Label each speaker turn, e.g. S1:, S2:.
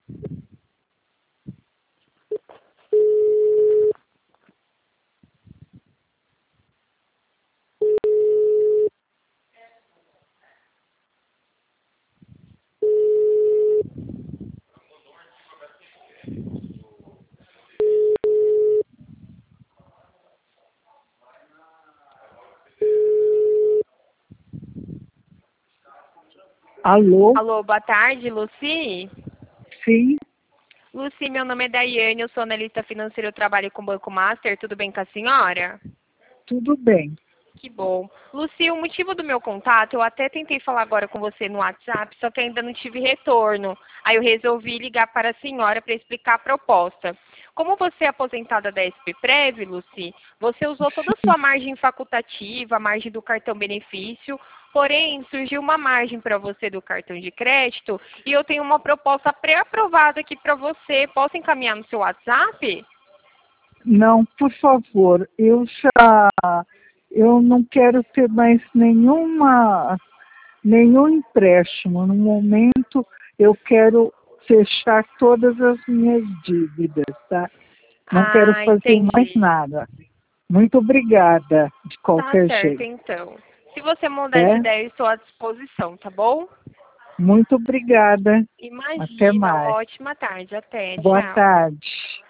S1: Alô?
S2: Alô, boa tarde, Lucy.
S1: Sim,
S2: Lucy, meu nome é Daiane, eu sou analista financeira, eu trabalho com o Banco Master, tudo bem com a senhora?
S1: tudo bem.
S2: Que bom. Lucy, o motivo do meu contato, eu até tentei falar agora com você no WhatsApp, só que ainda não tive retorno. Aí eu resolvi ligar para a senhora para explicar a proposta. Como você é aposentada da SPPrev, Lucy, você usou toda a sua margem facultativa, a margem do cartão benefício, porém surgiu uma margem para você do cartão de crédito e eu tenho uma proposta pré-aprovada aqui para você. Posso encaminhar no seu WhatsApp?
S1: Não, por favor, eu não quero ter mais nenhum empréstimo. No momento, eu quero fechar todas as minhas dívidas, tá? Não quero
S2: Ah,
S1: fazer mais
S2: entendi.
S1: nada. Muito obrigada, de
S2: Tá
S1: qualquer
S2: certo,
S1: jeito.
S2: então. Se você mudar de
S1: É?
S2: ideia, eu estou à disposição, tá bom?
S1: Muito obrigada. Até
S2: Imagina,
S1: mais.
S2: ótima tarde. Até,
S1: Boa
S2: tchau.
S1: tarde.